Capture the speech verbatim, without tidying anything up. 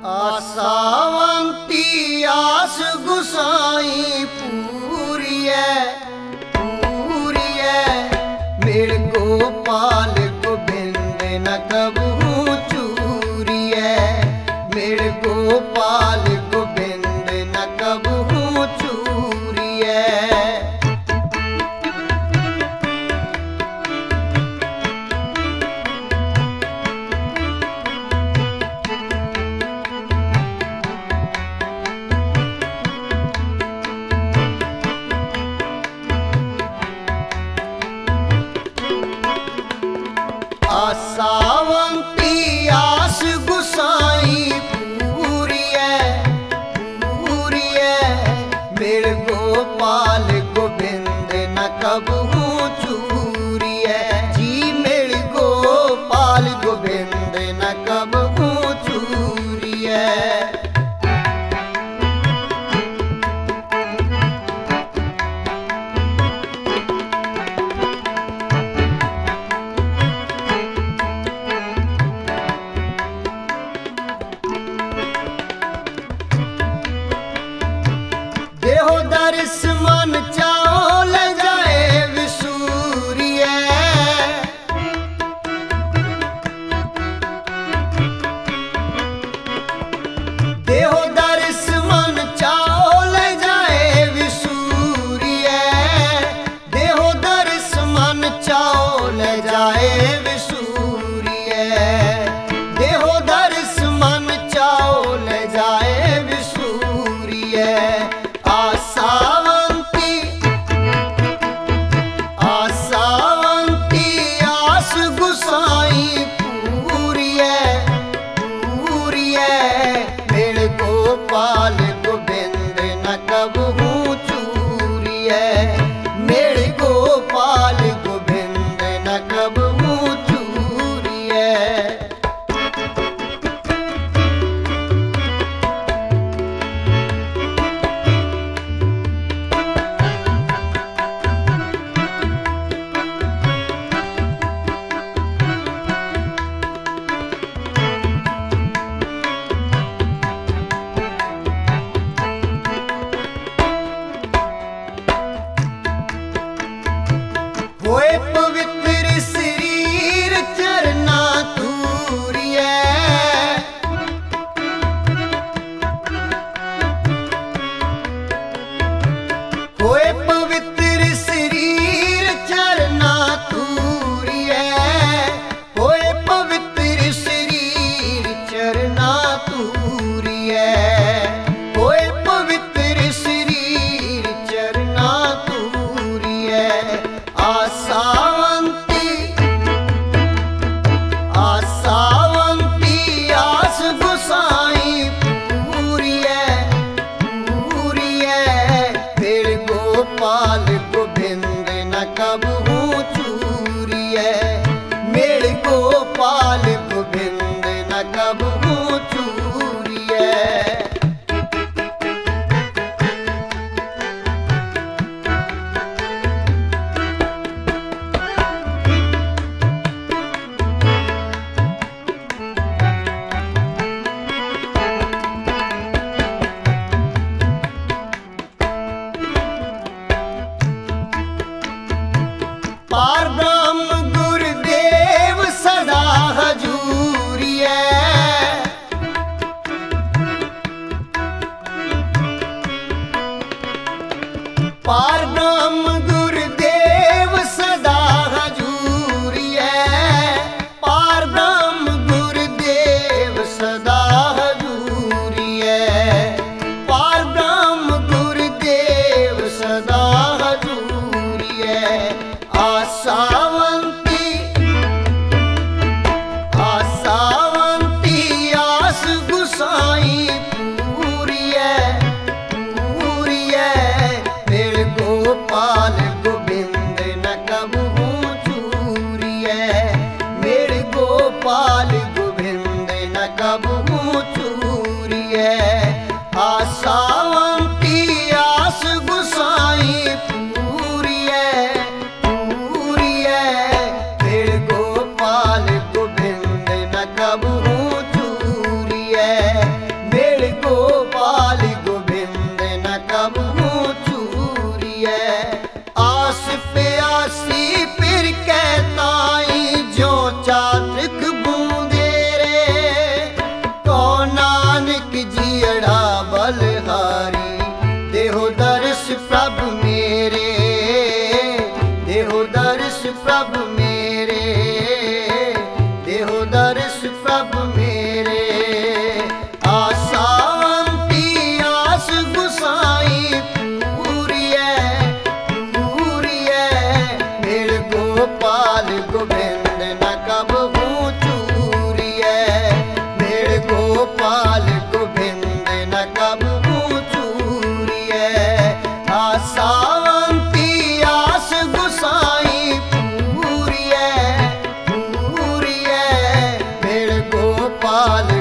आसावंती आस गुसाई पूरिय पूरिय मेरे गोपाल गोविंद न कबहू चूरिय मेरे गोपाल गोविंद न कबहू चूरिय। आसावंती आस गुसाई पूरिय पूरिय मेरे गोपाल गोविंद न कबहू चूरिय जी मेरे गोपाल गोविंद न कबहू चूरिय। देहो दर्श मन चाहो ले जाए विसूरिय देहो दर्श मन चाहो ले जाए विसूरिय देहो दर्श मन चाहो ले जाए विसूरिय देहो दर्श मन चाहो ले जाए विसूरिय। आसावंती आसावंती आस गुसाई पूरिय पूरिय मेरे गोपाल गोविंद न कबहू चूरिय मेरे गोपाल गोविंद न कबहू चूरिय। होए पवित्र शरीर चरना तूरिय होए पवित्र शरीर चरना तूरिय होए पवित्र शरीर चरना तूरिय होए पवित्र शरीर चरना तूरिय। आसावंती आसावंती आस गुसाई पूरिय पूरिय मेरे गोपाल गोविंद न कबहू चूरिय मेरे गोपाल गोविंद न कबहू चूरिय। पार ब्रह्म गुरुदेव सदा हजूरिय गोपाल